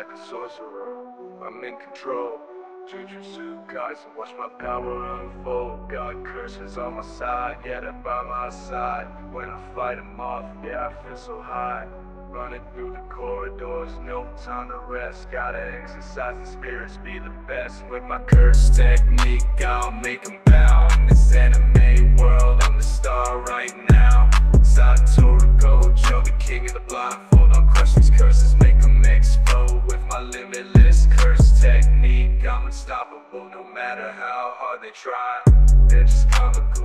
like a sorcerer, I'm in control. Jujutsu Kaisen, watch my power unfold. God curses on my side, yeah, they're by my side. When I fight them off, yeah, I feel so high. Running through the corridors, no time to rest. Gotta exercise the spirits, be the best. With my curse technique, I'll make them bow. In this anime world, I'm the star right now. Satoru Gojo, the king of the blindfold. I'll crush these curses, make them explode. With my limitless curse technique, I'm unstoppable. No matter how hard they try, they're just comical.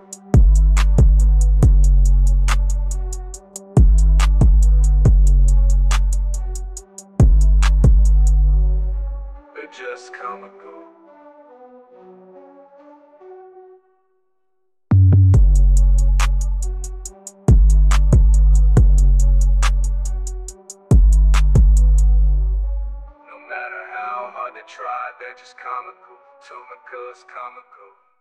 They're just comical. No matter how hard they try, they're just comical. Tomoko is comical.